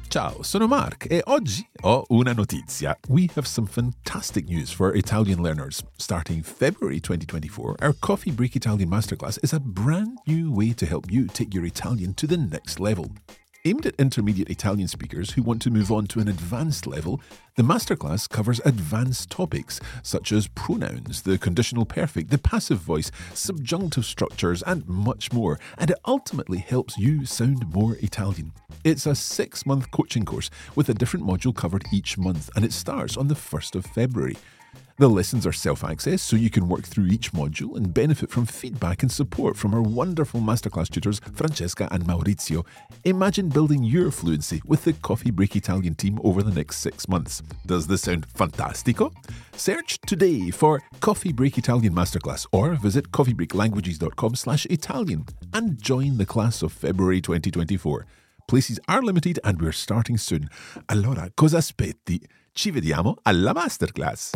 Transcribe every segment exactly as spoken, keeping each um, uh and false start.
Ciao, sono Mark e oggi ho una notizia. We have some fantastic news for Italian learners. Starting February twenty twenty-four, our Coffee Break Italian Masterclass is a brand new way to help you take your Italian to the next level. Aimed at intermediate Italian speakers who want to move on to an advanced level, the masterclass covers advanced topics such as pronouns, the conditional perfect, the passive voice, subjunctive structures, and much more, and it ultimately helps you sound more Italian. It's a six-month coaching course with a different module covered each month, and it starts on the first of February. The lessons are self-access, so you can work through each module and benefit from feedback and support from our wonderful masterclass tutors, Francesca and Maurizio. Imagine building your fluency with the Coffee Break Italian team over the next six months. Does this sound fantastico? Search today for Coffee Break Italian Masterclass or visit coffeebreaklanguages.com slash Italian and join the class of February twenty twenty-four. Places are limited and we're starting soon. Allora, cosa aspetti? Ci vediamo alla masterclass.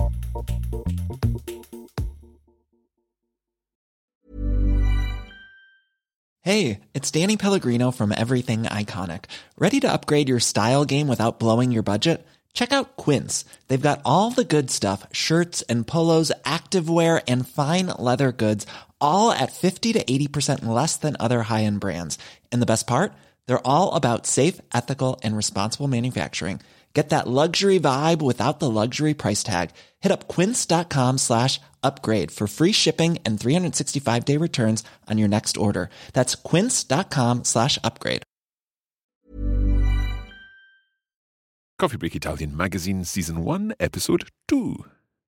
Hey, it's Danny Pellegrino from Everything Iconic. Ready to upgrade your style game without blowing your budget? Check out Quince. They've got all the good stuff, shirts and polos, activewear, and fine leather goods, all at fifty to eighty percent less than other high-end brands. And the best part? They're all about safe, ethical, and responsible manufacturing. Get that luxury vibe without the luxury price tag. Hit up quince.com slash upgrade for free shipping and three sixty-five day returns on your next order. That's quince.com slash upgrade. Coffee Break Italian Magazine Season one, Episode two.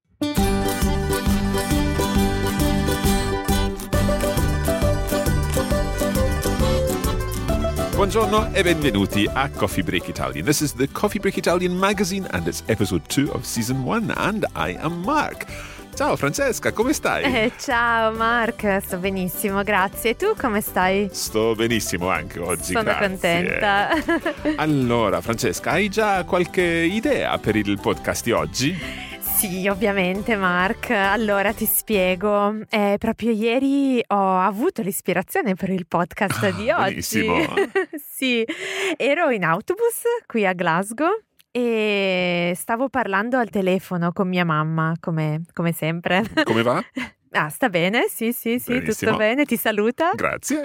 Buongiorno e benvenuti a Coffee Break Italian. This is the Coffee Break Italian magazine and it's episode two of season one and I am Mark. Ciao Francesca, come stai? Eh, ciao Mark, sto benissimo, grazie. E tu come stai? Sto benissimo anche oggi, Sono grazie. contenta. Allora Francesca, hai già qualche idea per il podcast di oggi? Sì, ovviamente Mark. Allora ti spiego. Eh, proprio ieri ho avuto l'ispirazione per il podcast Ah, di oggi. benissimo. Sì, ero in autobus qui a Glasgow e stavo parlando al telefono con mia mamma, come, come sempre. Come va? Ah, sta bene, sì, sì, sì, Benissimo. tutto bene, ti saluta. Grazie.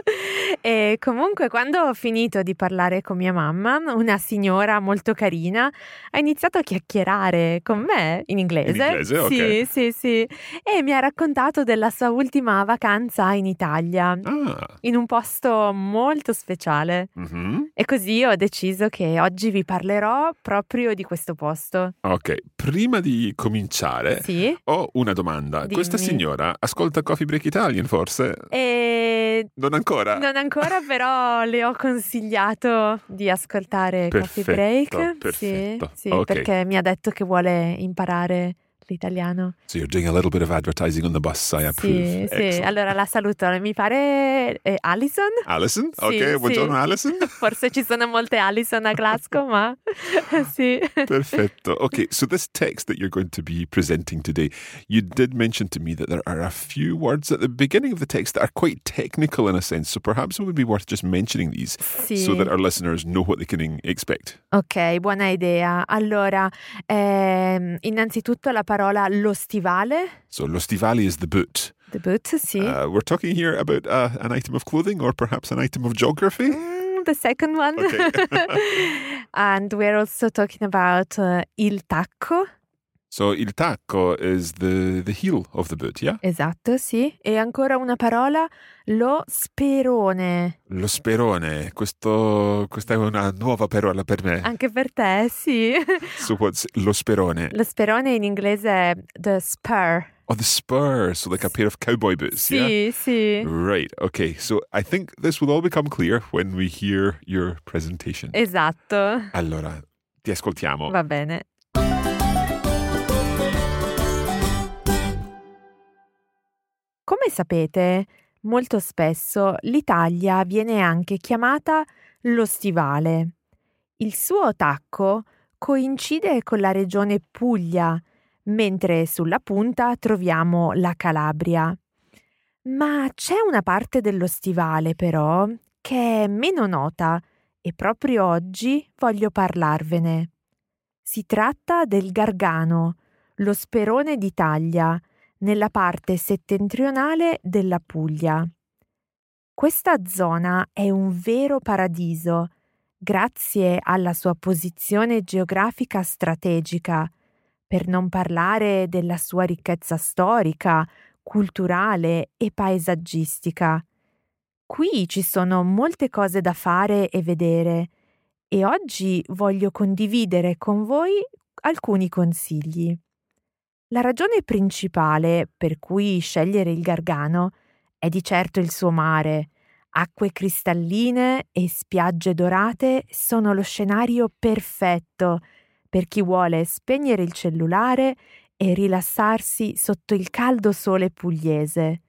E comunque quando ho finito di parlare con mia mamma, una signora molto carina ha iniziato a chiacchierare con me in inglese. In inglese, ok. Sì, sì, sì. E mi ha raccontato della sua ultima vacanza in Italia, Ah. in un posto molto speciale. Mhm. E così ho deciso che oggi vi parlerò proprio di questo posto. Ok, prima di cominciare Sì? ho una domanda. Dimmi. Questa signora ascolta Coffee Break Italian forse? E Non ancora? non ancora, però le ho consigliato di ascoltare Coffee Perfetto, Break. perfetto. Sì, sì, Ok. perché mi ha detto che vuole imparare l'italiano. So you're doing a little bit of advertising on the bus, I approve. Sì, sì. Excellent. Allora la saluto. Mi pare eh, Alison? Alison? Sì, Ok, buongiorno sì. Alison. Forse ci sono molte Alison a Glasgow, ma sì. Perfetto. Okay, so this text that you're going to be presenting today, you did mention to me that there are a few words at the beginning of the text that are quite technical in a sense, so perhaps it would be worth just mentioning these Sì. so that our listeners know what they can expect. Ok, buona idea. Allora, ehm, innanzitutto la parola lo stivale. So lo stivale is the boot. The boot, sì. Uh, we're talking here about uh, an item of clothing or perhaps an item of geography. Mm, the second one. Okay. And we're also talking about uh, il tacco. So il tacco is the, the heel of the boot, yeah? Esatto, sì. E ancora una parola, lo sperone. Lo sperone, questo, questa è una nuova parola per me. Anche per te, sì. So what's lo sperone? Lo sperone in inglese è the spur. Oh, the spur, so like a pair of cowboy boots, yeah? Sì, sì. Right, okay. So I think this will all become clear when we hear your presentation. Esatto. Allora, ti ascoltiamo. Va bene. Come sapete, molto spesso l'Italia viene anche chiamata lo stivale. Il suo tacco coincide con la regione Puglia, mentre sulla punta troviamo la Calabria. Ma c'è una parte dello stivale, però, che è meno nota e proprio oggi voglio parlarvene. Si tratta del Gargano, lo sperone d'Italia, nella parte settentrionale della Puglia. Questa zona è un vero paradiso, grazie alla sua posizione geografica strategica, per non parlare della sua ricchezza storica, culturale e paesaggistica. Qui ci sono molte cose da fare e vedere e oggi voglio condividere con voi alcuni consigli. La ragione principale per cui scegliere il Gargano è di certo il suo mare. Acque cristalline e spiagge dorate sono lo scenario perfetto per chi vuole spegnere il cellulare e rilassarsi sotto il caldo sole pugliese.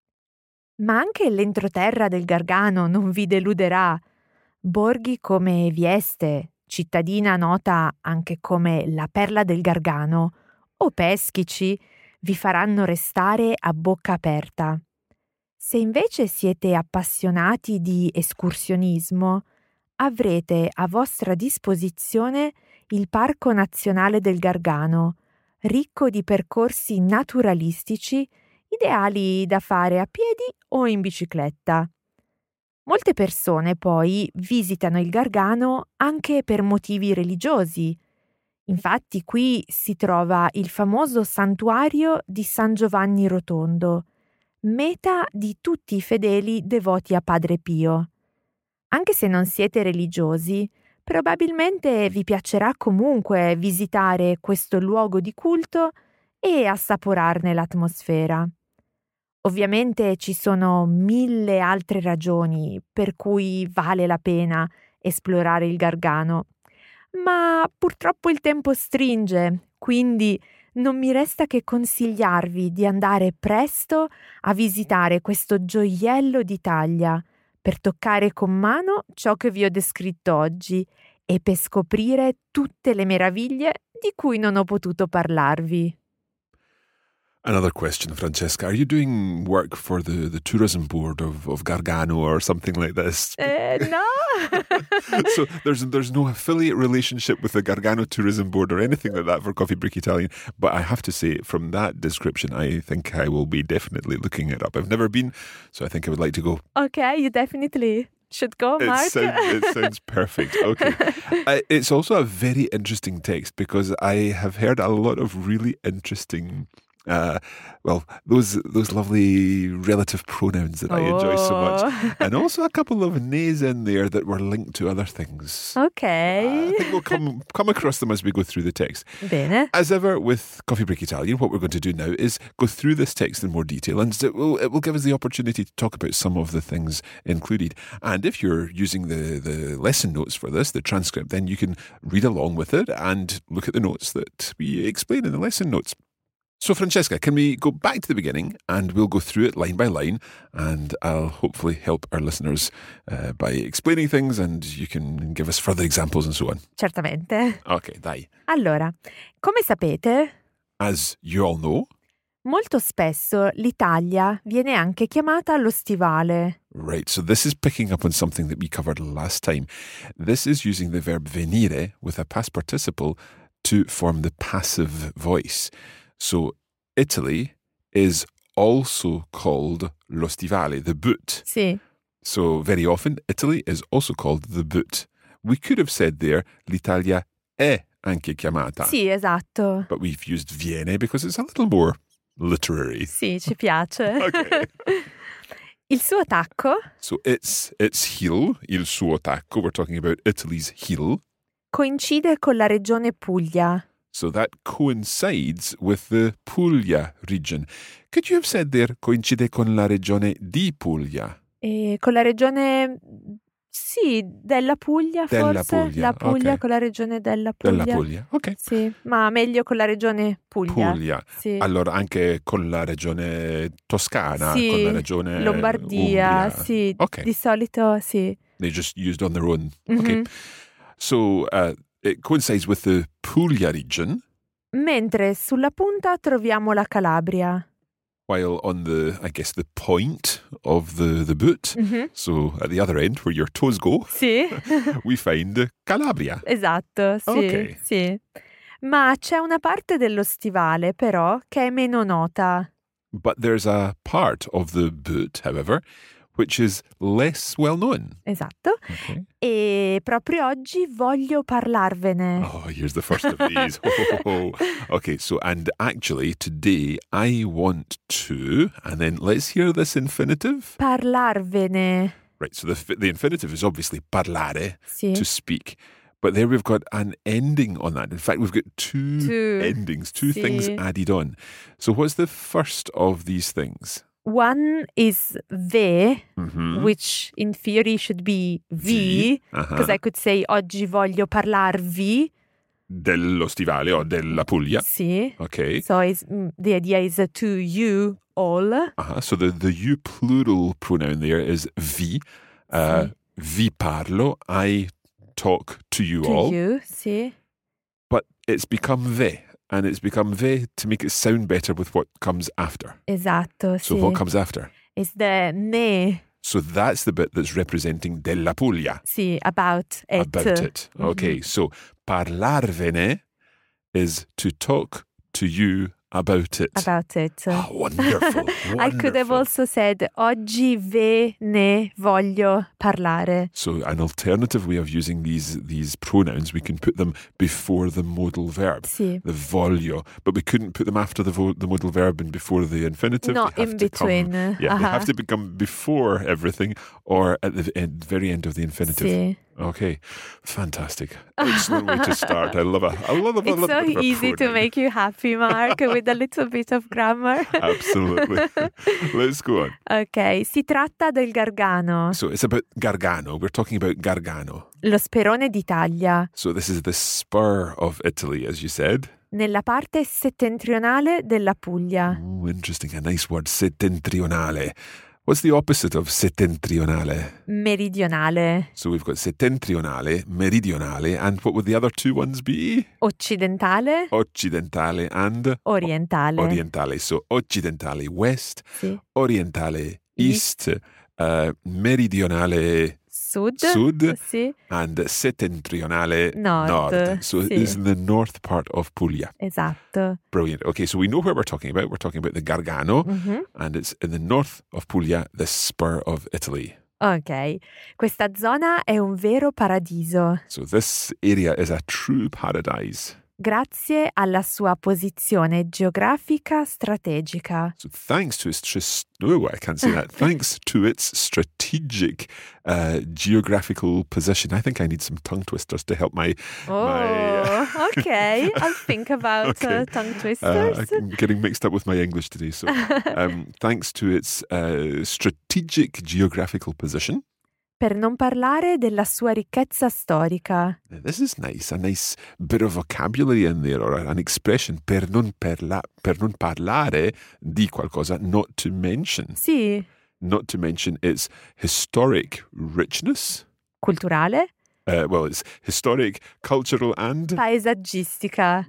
Ma anche l'entroterra del Gargano non vi deluderà. Borghi come Vieste, cittadina nota anche come la Perla del Gargano, o Peschici vi faranno restare a bocca aperta. Se invece siete appassionati di escursionismo, avrete a vostra disposizione il Parco Nazionale del Gargano, ricco di percorsi naturalistici ideali da fare a piedi o in bicicletta. Molte persone poi visitano il Gargano anche per motivi religiosi. Infatti qui si trova il famoso santuario di San Giovanni Rotondo, meta di tutti i fedeli devoti a Padre Pio. Anche se non siete religiosi, probabilmente vi piacerà comunque visitare questo luogo di culto e assaporarne l'atmosfera. Ovviamente ci sono mille altre ragioni per cui vale la pena esplorare il Gargano, ma purtroppo il tempo stringe, quindi non mi resta che consigliarvi di andare presto a visitare questo gioiello d'Italia per toccare con mano ciò che vi ho descritto oggi e per scoprire tutte le meraviglie di cui non ho potuto parlarvi. Another question, Francesca. Are you doing work for the, the tourism board of, of Gargano or something like this? Uh, no. So there's there's no affiliate relationship with the Gargano Tourism Board or anything like that for Coffee Break Italian. But I have to say, from that description, I think I will be definitely looking it up. I've never been, so I think I would like to go. Okay, you definitely should go, Mark. It sounds, it sounds perfect. Okay. uh, it's also a very interesting text because I have heard a lot of really interesting... Uh, well, those those lovely relative pronouns that I enjoy so much. And also a couple of nays in there that were linked to other things. Okay. Uh, I think we'll come, come across them as we go through the text. Bene. As ever with Coffee Break Italian, what we're going to do now is go through this text in more detail, and it will, it will give us the opportunity to talk about some of the things included. And if you're using the, the lesson notes for this, the transcript, then you can read along with it and look at the notes that we explain in the lesson notes. So, Francesca, can we go back to the beginning and we'll go through it line by line, and I'll hopefully help our listeners uh, by explaining things, and you can give us further examples and so on. Certamente. Ok, dai. Allora, come sapete, As you all know, molto spesso l'Italia viene anche chiamata lo stivale. right, so this is picking up on something that we covered last time. This is using the verb venire with a past participle to form the passive voice. So Italy is also called lo stivale, the boot. Sì. So very often Italy is also called the boot. We could have said there l'Italia è anche chiamata. Sì, esatto. But we've used viene because it's a little more literary. Sì, ci piace. Okay. Il suo tacco So its its heel, il suo tacco, we're talking about Italy's heel. coincide con la regione Puglia. So that coincides with the Puglia region. Could you have said there coincide con la regione di Puglia? E con la regione, sì, della Puglia Della forse. Puglia, La Puglia ok. con la regione della Puglia. Della Puglia, ok. Sì, ma meglio con la regione Puglia. Puglia. Sì. Allora anche con la regione Toscana, Sì, con la regione Lombardia, Umbria. sì, Ok. di solito sì. They just used on their own. Okay. Mhm. So uh, it coincides with the Puglia region. Mentre sulla punta troviamo la Calabria. while on the, I guess, the point of the, the boot, Mhm. so at the other end where your toes go, Sì. we find Calabria. Esatto, sì, Ok. sì. Ma c'è una parte dello stivale, però, che è meno nota. But there's a part of the boot, however, which is less well known. Esatto. Okay. E proprio oggi voglio parlarvene. Oh, here's the first of these. Oh, okay, so, and actually today I want to, and then let's hear this infinitive. Parlarvene. Right, so the the infinitive is obviously parlare, Sì. to speak. But there we've got an ending on that. In fact, we've got two, Two. endings, two Sì. things added on. So what's the first of these things? One is ve, Mhm. which in theory should be vi, Uh-huh. because I could say oggi voglio parlarvi. Dello stivale or della Puglia. Sì. Okay. So it's, mm, the idea is uh, to you all. Uh-huh. So the, the you plural pronoun there is vi. Uh, Sì. Vi parlo. I talk to you To all. you, sì. But it's become ve. And it's become ve to make it sound better with what comes after. Esatto, So sì. what comes after? It's the ne, So that's the bit that's representing della Puglia. sì, about it. About it. Mhm. Okay, so parlarvene is to talk to you about it. About it. Oh, wonderful. I could have wonderful. also said oggi ve ne voglio parlare. So an alternative way of using these these pronouns, we can put them before the modal verb, Sì. the voglio, but we couldn't put them after the vo- the modal verb and before the infinitive. No, They have in to come- between. yeah, they Uh-huh. have to become before everything or at the end, very end of the infinitive. Sì. Okay, fantastic, excellent way to start. I love a, I love a, a It's little so bit of a easy to pronoun. make you happy, Mark, with a little bit of grammar. Absolutely. Let's go on. Ok, si tratta del Gargano, So it's about Gargano. We're talking about Gargano. lo sperone d'Italia, So this is the spur of Italy, as you said. nella parte settentrionale della Puglia. Oh, interesting. A nice word, settentrionale. What's the opposite of settentrionale? Meridionale, So we've got settentrionale, meridionale, and what would the other two ones be? occidentale, Occidentale and orientale. orientale. So occidentale, west, Sì. orientale, east, uh, meridionale, Sud. sud, Sì, and settentrionale, Nord, nord. So sì. it's in the north part of Puglia. esatto. Brilliant. Okay, so we know where we're talking about. We're talking about the Gargano, Mhm. and it's in the north of Puglia, the spur of Italy. Ok, questa zona è un vero paradiso, So this area is a true paradise. grazie alla sua posizione geografica strategica. So thanks to its tris- oh, I can't say that. Thanks to its strategic uh, geographical position. I think I need some tongue twisters to help my. Oh, my ok, I'll think about Okay. uh, tongue Uh, twisters. I'm getting mixed up with my English today. So, um, thanks to its uh, strategic geographical position. Per non parlare della sua ricchezza storica. Now, this is nice, a nice bit of vocabulary in there, or an expression, per non, perla- per non parlare di qualcosa, not to mention. Sì, Not to mention its historic richness. culturale, Uh, well, it's historic, cultural, and paesaggistica.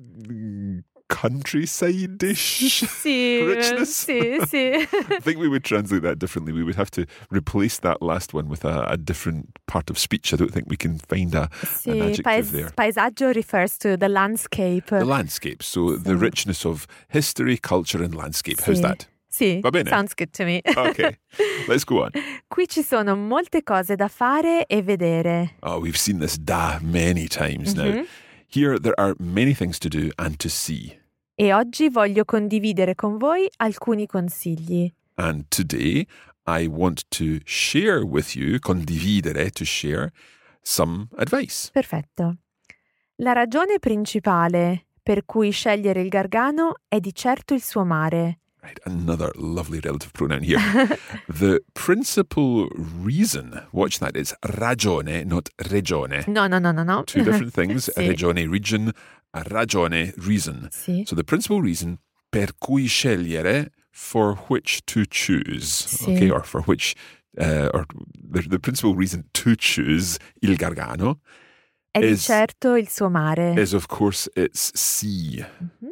countryside-ish. Sì, Richness? sì, sì. I think we would translate that differently. We would have to replace that last one with a, a different part of speech. I don't think we can find a, an Sì, adjective paes- there. paesaggio refers to the landscape. The landscape, so the So- richness of history, culture, and landscape. How's Sì. that? Sì, Va bene. sounds good to me. Okay, let's go on. Qui ci sono molte cose da fare e vedere. Oh, we've seen this da many times now. Mhm. Here, there are many things to do and to see. E oggi voglio condividere con voi alcuni consigli. And today, I want to share with you, condividere, to share, some advice. Perfetto. La ragione principale per cui scegliere il Gargano è di certo il suo mare. Right, another lovely relative pronoun here. The principal reason, watch that, it's ragione, not regione. No, no, no, no, no. Two different things, Sì. regione, region, ragione, reason. Sì. So the principal reason, per cui scegliere, for which to choose. Sì. Okay, or for which, uh, or the, the principal reason to choose il Gargano È di is- certo il suo mare. is, of course, its sea. Mhm.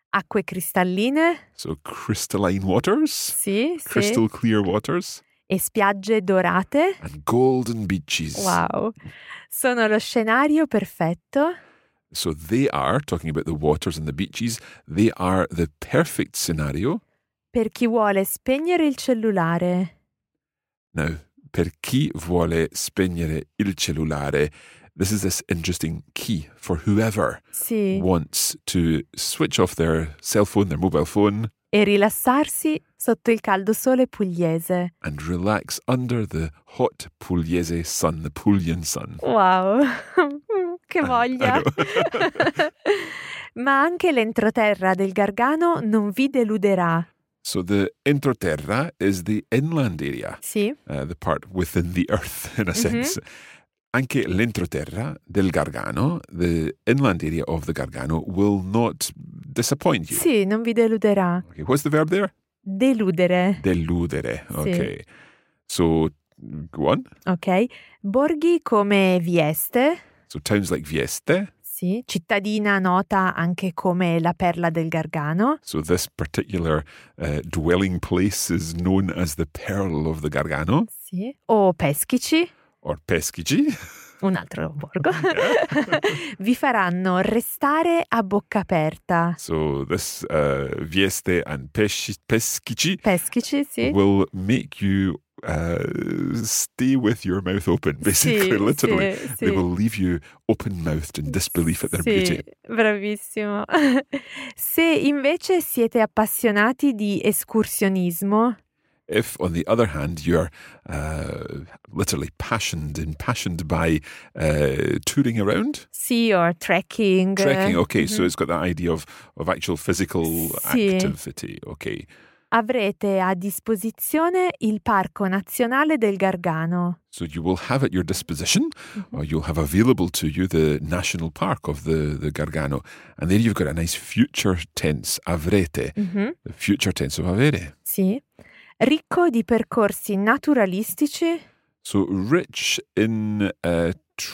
Acque cristalline. So crystalline waters, Sì, sì. crystal clear waters, E spiagge dorate. and golden beaches. Wow. Sono lo scenario perfetto. So they are, talking about the waters and the beaches, they are the perfect scenario. Per chi vuole spegnere il cellulare. Now, per chi vuole spegnere il cellulare, this is this interesting key for whoever Sì. wants to switch off their cell phone, their mobile phone, E rilassarsi sotto il caldo sole pugliese. and relax under the hot Pugliese sun, the Puglian sun. Wow, che voglia! I know. Ma anche l'entroterra del Gargano non vi deluderà. So the entroterra is the inland area, Sì, uh, the part within the earth, in a Mhm. sense. Anche l'entroterra del Gargano, the inland area of the Gargano, will not disappoint you. sì, non vi deluderà. Okay, what's the verb there? Deludere, Deludere. Sì. Okay. So, go on. ok? Borghi come Vieste, So towns like Vieste. sì, cittadina nota anche come la perla del Gargano, So this particular uh, dwelling place is known as the Pearl of the Gargano, sì, o Peschici, or Peschici. un altro borgo, vi faranno restare a bocca aperta. So this uh, Vieste and Pesci- Peschici Peschici, sì. will make you uh, stay with your mouth open, basically, Sì, literally. sì, They sì. will leave you open-mouthed in disbelief at their Sì, beauty. bravissimo. Se invece siete appassionati di escursionismo, If, on the other hand, you're uh, literally passioned, impassioned by uh, touring around, sì, or trekking. trekking, okay, so Mhm. it's got that idea of, of actual physical Sì. activity, okay. Avrete a disposizione il Parco Nazionale del Gargano. So you will have at your disposition, or you'll have available to you the national park of the, the Gargano. And there you've got a nice future tense, avrete, Mhm, the future tense of avere. Sì. Ricco di percorsi naturalistici. So rich in uh,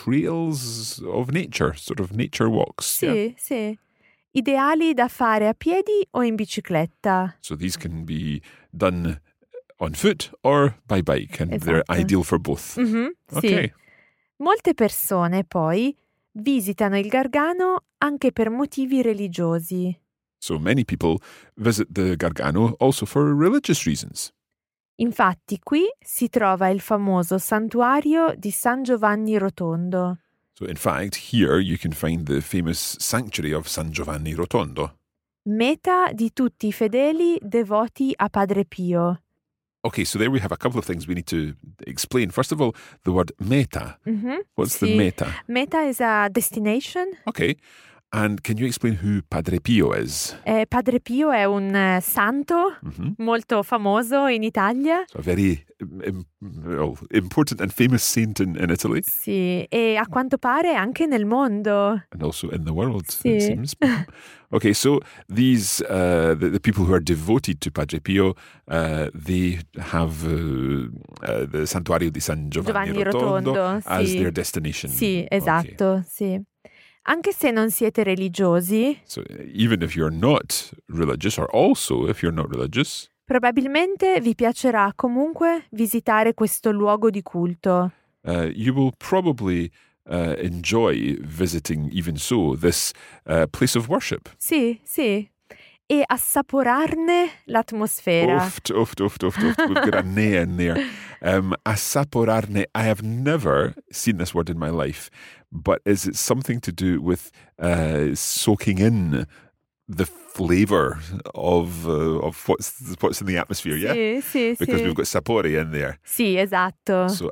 trails of nature, sort of nature walks. Sì, yeah? sì. Ideali da fare a piedi o in bicicletta. So these can be done on foot or by bike, and they're Esatto. ideal for both. Mhm, sì. Okay. Molte persone poi visitano il Gargano anche per motivi religiosi. So many people visit the Gargano also for religious reasons. Infatti qui si trova il famoso santuario di San Giovanni Rotondo. So in fact, here you can find the famous sanctuary of San Giovanni Rotondo. Meta di tutti i fedeli devoti a Padre Pio. Okay, so there we have a couple of things we need to explain. First of all, the word meta. Mhm, What's sì. the meta? Meta is a destination. Okay. And can you explain who Padre Pio is? Eh, Padre Pio è un eh, santo Mhm. molto famoso in Italia. So a very um, well, important and famous saint in, in Italy, Sì, e a quanto pare anche nel mondo. and also in the world, Sì. it seems. Okay, so these, uh, the, the people who are devoted to Padre Pio, uh, they have uh, uh, the Santuario di San Giovanni, Giovanni Rotondo, Rotondo, as sì. their destination. Sì, Okay. esatto, sì. Anche se non siete religiosi, So even if you're not religious, or also if you're not religious, probabilmente vi piacerà comunque visitare questo luogo di culto. uh, you will probably uh, enjoy visiting, even so, this uh, place of worship. Sì, sì. E assaporarne l'atmosfera. Oft, oft, oft, oft, oft. We've got a ne in there. Um, assaporarne. I have never seen this word in my life, but is it something to do with uh, soaking in the flavour of uh, of what's what's in the atmosphere? Yeah, Sì, sì, because sì. we've got sapori in there. Sì, esatto. So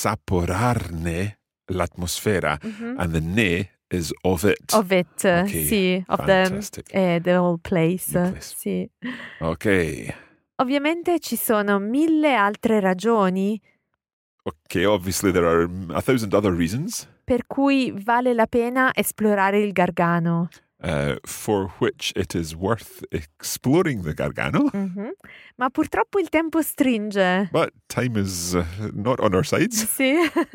assaporarne l'atmosfera, Mhm. and the ne is of it. Of it, Okay, sì, of the, fantastic. eh, the whole place. The place. Sì. Okay. Ovviamente ci sono mille altre ragioni Okay, obviously there are a thousand other reasons per cui vale la pena esplorare il Gargano. uh, for which it is worth exploring the Gargano, Mhm. Ma purtroppo il tempo stringe. but time is uh, not on our sides. Sì.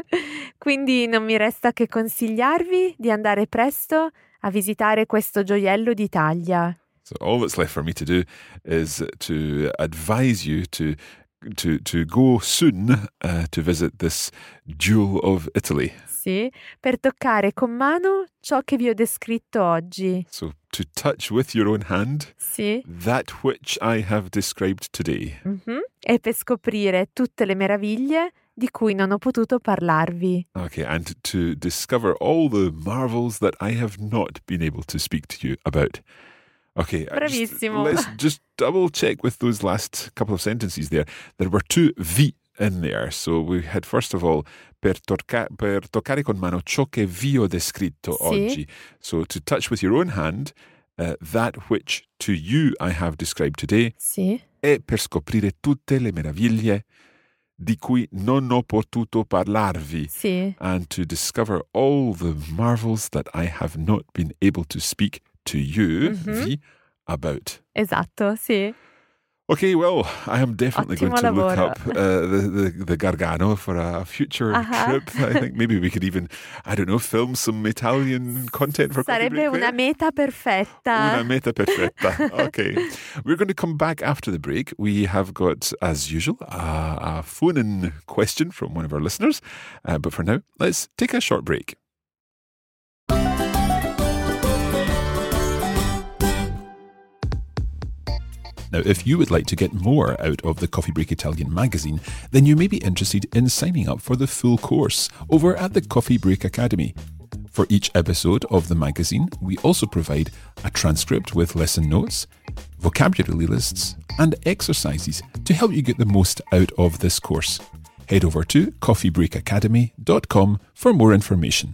Quindi non mi resta che consigliarvi di andare presto a visitare questo gioiello d'Italia. So all that's left for me to do is to advise you to to to go soon uh, to visit this jewel of Italy. Sì, per toccare con mano ciò che vi ho descritto oggi. So to touch with your own hand Sì. that which I have described today. Mm-hmm. E per scoprire tutte le meraviglie di cui non ho potuto parlarvi. Okay, and to discover all the marvels that I have not been able to speak to you about. Okay, Bravissimo. Just, let's just double check with those last couple of sentences there. There were two vi in there. So we had, first of all, per, torca- per toccare con mano ciò che vi ho descritto Sì. oggi. So to touch with your own hand uh, that which to you I have described today. Sì. E per scoprire tutte le meraviglie di cui non ho potuto parlarvi. Sì. And to discover all the marvels that I have not been able to speak to you, Mm-hmm. vi, about. Esatto, sì. Okay, well, I am definitely Ottimo going to look lavoro. up uh, the, the, the Gargano for a future Uh-huh. trip. I think maybe we could even, I don't know, film some Italian content for Coffee Sarebbe Break una there. meta perfetta. Una meta perfetta. Okay. We're going to come back after the break. We have got, as usual, a, a phone-in question from one of our listeners. Uh, but for now, let's take a short break. Now, if you would like to get more out of the Coffee Break Italian magazine, then you may be interested in signing up for the full course over at the Coffee Break Academy. For each episode of the magazine, we also provide a transcript with lesson notes, vocabulary lists, and exercises to help you get the most out of this course. Head over to coffee break academy dot com for more information.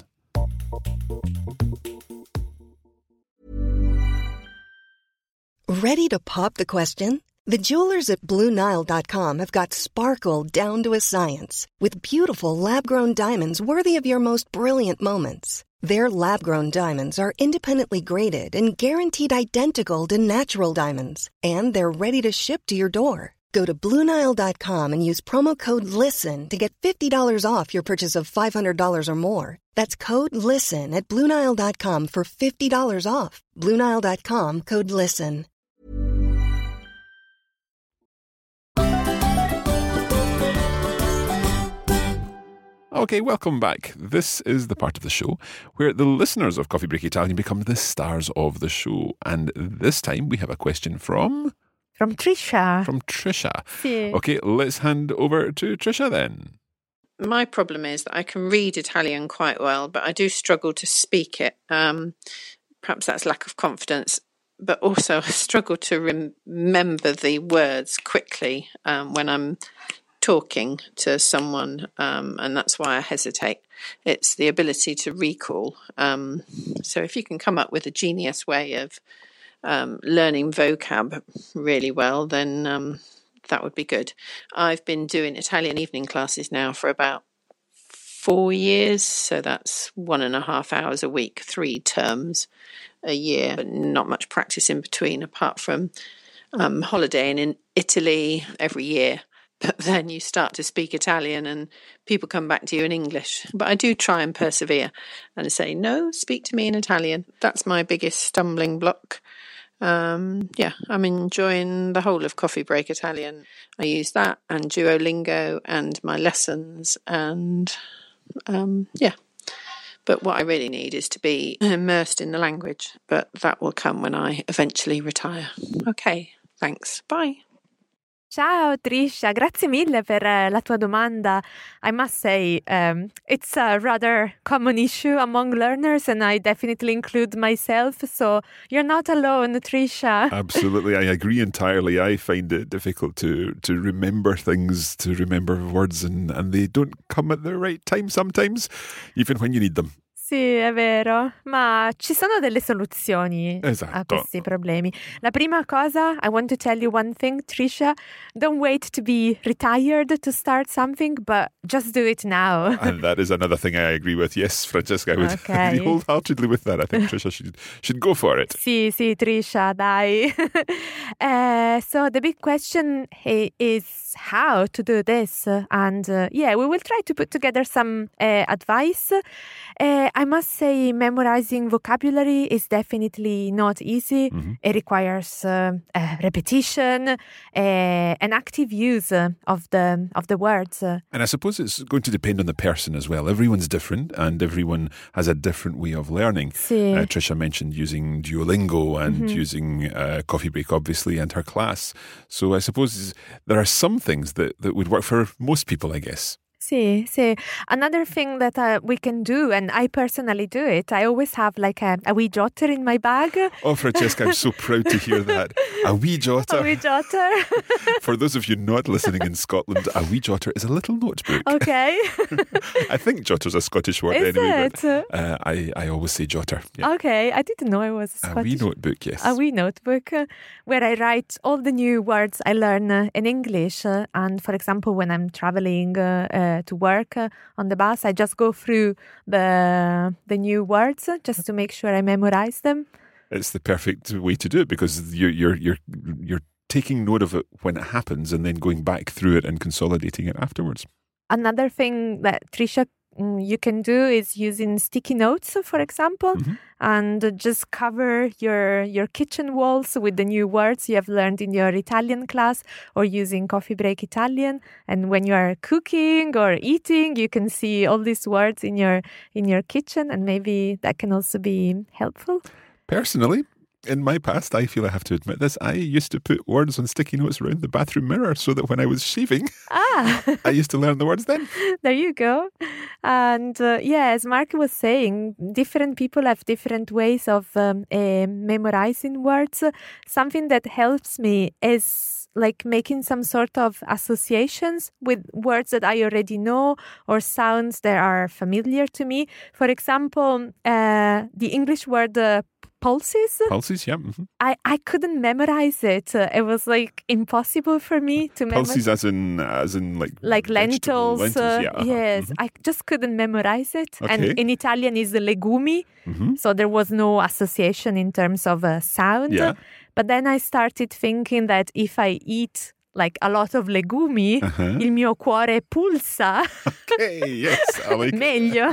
Ready to pop the question? The jewelers at Blue Nile dot com have got sparkle down to a science with beautiful lab-grown diamonds worthy of your most brilliant moments. Their lab-grown diamonds are independently graded and guaranteed identical to natural diamonds, and they're ready to ship to your door. Go to Blue Nile dot com and use promo code LISTEN to get fifty dollars off your purchase of five hundred dollars or more. That's code LISTEN at Blue Nile dot com for fifty dollars off. Blue Nile dot com, code LISTEN. Okay, welcome back. This is the part of the show where the listeners of Coffee Break Italian become the stars of the show. And this time we have a question from... From Trisha. From Trisha. Sì. Okay, let's hand over to Trisha then. My problem is that I can read Italian quite well, but I do struggle to speak it. Um, perhaps that's lack of confidence, but also I struggle to rem- remember the words quickly um, when I'm talking to someone, um, and that's why I hesitate. It's the ability to recall. Um, so if you can come up with a genius way of um, learning vocab really well, then um, that would be good. I've been doing Italian evening classes now for about four years, so that's one and a half hours a week, three terms a year, but not much practice in between apart from um, holidaying in Italy every year. But then you start to speak Italian and people come back to you in English. But I do try and persevere and say, no, speak to me in Italian. That's my biggest stumbling block. Um, yeah, I'm enjoying the whole of Coffee Break Italian. I use that and Duolingo and my lessons and um, yeah. But what I really need is to be immersed in the language. But that will come when I eventually retire. Okay, thanks. Bye. Ciao Trisha, grazie mille per uh, la tua domanda. I must say, um, it's a rather common issue among learners, and I definitely include myself, so you're not alone, Trisha. Absolutely, I agree entirely. I find it difficult to, to remember things, to remember words, and, and they don't come at the right time sometimes, even when you need them. Sì, è vero, ma ci sono delle soluzioni Esatto. a questi problemi. La prima cosa, I want to tell you one thing, Trisha. Don't wait to be retired to start something, but just do it now. And that is another thing I agree with. Yes, Francesca, I would Okay. agree wholeheartedly with that. I think Trisha should, should go for it. Sì, sì, Trisha, dai. uh, so the big question i- is how to do this. And uh, yeah, we will try to put together some uh, advice. Uh, I must say memorizing vocabulary is definitely not easy. Mm-hmm. It requires uh, uh, repetition, uh, an active use uh, of the of the words. And I suppose it's going to depend on the person as well. Everyone's different and everyone has a different way of learning. Sì. Uh, Trisha mentioned using Duolingo and Mm-hmm. using uh, Coffee Break, obviously, and her class. So I suppose there are some things that, that would work for most people, I guess. Sì, sì. Another thing that uh, we can do, and I personally do it, I always have like a, a wee jotter in my bag. Oh, Francesca, I'm so proud to hear that. A wee jotter. A wee jotter. For those of you not listening in Scotland, a wee jotter is a little notebook. Okay. I think jotter's a Scottish word Is anyway. it? But, uh, I, I always say jotter. Yeah. Okay, I didn't know I was A Scottish. wee notebook, yes. A wee notebook uh, where I write all the new words I learn uh, in English. Uh, and for example, when I'm traveling uh, uh, to work uh, on the bus, I just go through the the new words uh, just to make sure I memorize them. It's the perfect way to do it because you're you're you're you're taking note of it when it happens and then going back through it and consolidating it afterwards. Another thing that Trisha mm, you can do is using sticky notes, for example, Mm-hmm. and just cover your your kitchen walls with the new words you have learned in your Italian class or using Coffee Break Italian. And when you are cooking or eating, you can see all these words in your in your kitchen, and maybe that can also be helpful. Personally, in my past, I feel I have to admit this, I used to put words on sticky notes around the bathroom mirror so that when I was shaving, Ah, I used to learn the words then. there you go. And uh, yeah, as Mark was saying, different people have different ways of um, uh, memorizing words. Something that helps me is like making some sort of associations with words that I already know or sounds that are familiar to me. For example, uh, the English word uh, pulses. Pulses, yeah. Mm-hmm. I, I couldn't memorize it. Uh, it was like impossible for me to memorize. Pulses as in, as in like... Like vegetable- lentils, lentils, uh, yeah. uh-huh. yes. Mhm. I just couldn't memorize it. Okay. And in Italian is legumi, Mhm. so there was no association in terms of uh, sound. Yeah. But then I started thinking that if I eat like a lot of legumi, Uh-huh. il mio cuore pulsa Okay, yes, I like it. meglio.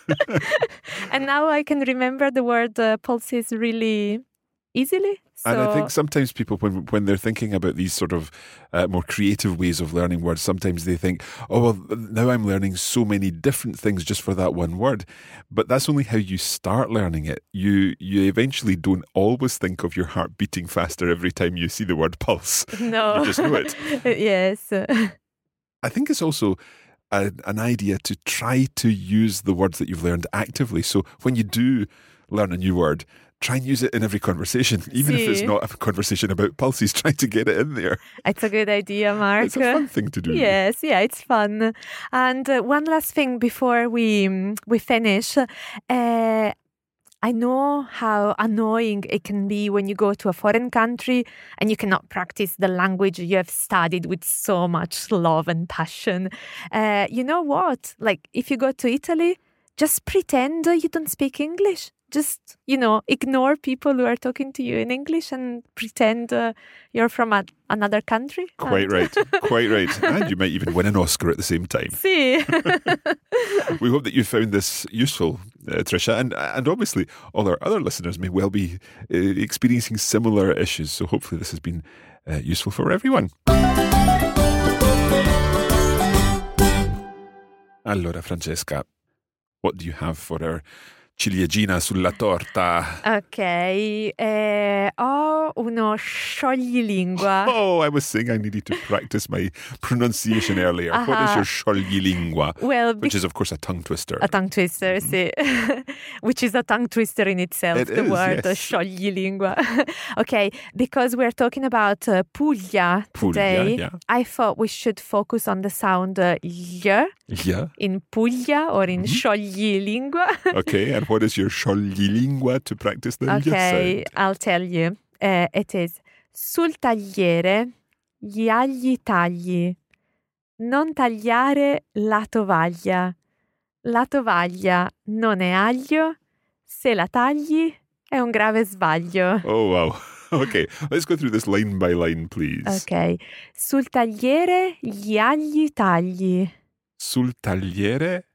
And now I can remember the word uh, pulses really easily. So, And I think sometimes people, when when they're thinking about these sort of uh, more creative ways of learning words, sometimes they think, oh, well, now I'm learning so many different things just for that one word. But that's only how you start learning it. You you eventually don't always think of your heart beating faster every time you see the word pulse. no. You just know it. Yes. I think it's also a, an idea to try to use the words that you've learned actively. So when you do learn a new word, try and use it in every conversation, even if it's See. not a conversation about pulses. Try to get it in there. It's a good idea, Mark. It's a fun thing to do. Yes, yeah, it's fun. And uh, one last thing before we um, we finish. Uh, I know how annoying it can be when you go to a foreign country and you cannot practice the language you have studied with so much love and passion. Uh, you know what? Like, if you go to Italy, just pretend you don't speak English. Just, you know, ignore people who are talking to you in English and pretend uh, you're from a, another country. Quite And- right. Quite right. And you might even win an Oscar at the same time. See. We hope that you found this useful, uh, Trisha. And, and obviously, all our other listeners may well be uh, experiencing similar issues. So hopefully, this has been uh, useful for everyone. Allora, Francesca, what do you have for our ciliegina sulla torta? Ok, eh, ho uno scioglilingua. Oh, I was saying I needed to practice my pronunciation earlier. What is Uh-huh. your scioglilingua? Well, Which be- is, of course, a tongue twister. a tongue twister, sì. Which is a tongue twister in itself, It the is, word yes. scioglilingua. Okay, because we're talking about uh, Puglia Puglia, today, yeah. I thought we should focus on the sound uh, y Yeah. in Puglia or in Mm-hmm. scioglilingua. Okay, and what is your scioglilingua to practice the Okay, yes sound? I'll tell you. Uh, it is sul tagliere gli agli tagli, non tagliare la tovaglia. La tovaglia non è aglio, se la tagli è un grave sbaglio. Oh, wow. Okay, let's go through this line by line, please. Ok, sul tagliere gli agli tagli, Sul tagliere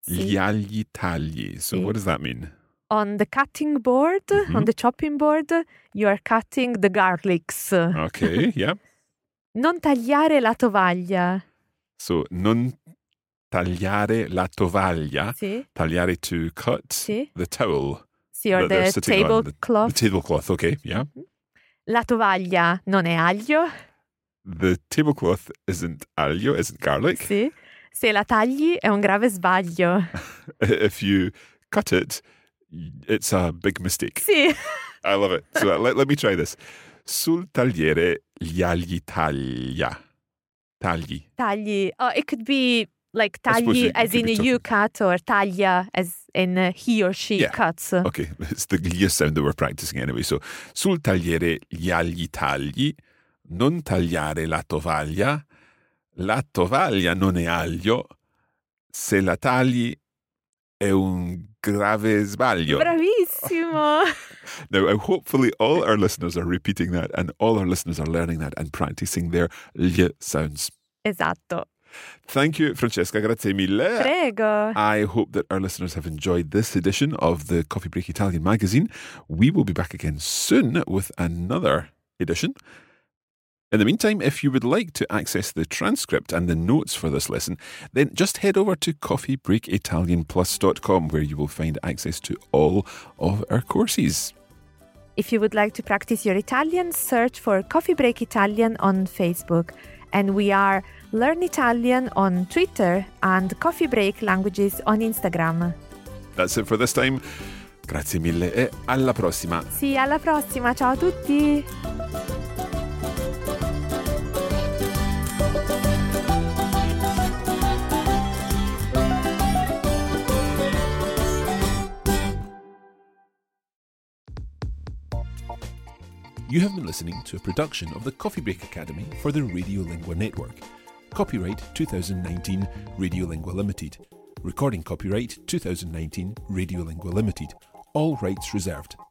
Sì. Gli agli tagli. So Sì. what does that mean? On the cutting board, Mhm. on the chopping board, you are cutting the garlics. Okay, yeah. Non tagliare la tovaglia. So non tagliare la tovaglia. Sì, Tagliare to cut sì. the towel. Sì, or that they're the sitting on, the- tablecloth. The tablecloth, okay, yeah. La tovaglia non è aglio. The tablecloth isn't aglio, isn't garlic. Sì. Se la tagli è un grave sbaglio. If you cut it, it's a big mistake. Sì. I love it. So let, let me try this. Sul tagliere gli agli taglia. Tagli. Tagli. Oh, it could be like I suppose tagli you- as you in could be you cut or taglia as in uh, he or she Yeah. cuts. Okay, it's the glia sound that we're practicing anyway. So, sul tagliere gli agli tagli, non tagliare la tovaglia, la tovaglia non è aglio, se la tagli è un grave sbaglio. Bravissimo. Now, uh, hopefully all our listeners are repeating that and all our listeners are learning that and practicing their gli sounds. Esatto. Thank you, Francesca. Grazie mille. Prego. I hope that our listeners have enjoyed this edition of the Coffee Break Italian magazine. We will be back again soon with another edition. In the meantime, if you would like to access the transcript and the notes for this lesson, then just head over to coffee break italian plus dot com where you will find access to all of our courses. If you would like to practice your Italian, search for Coffee Break Italian on Facebook. And we are Learn Italian on Twitter and Coffee Break Languages on Instagram. That's it for this time. Grazie mille e alla prossima. Sì, alla prossima. Ciao a tutti. You have been listening to a production of the Coffee Break Academy for the Radiolingua Network. Copyright twenty nineteen Radiolingua Limited. Recording copyright twenty nineteen Radiolingua Limited. All rights reserved.